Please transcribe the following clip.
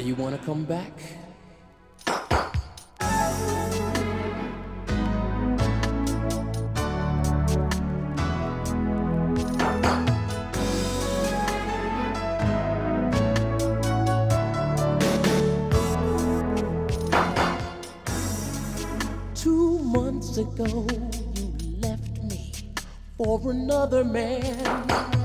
you wanna come back? 2 months ago, you left me for another man.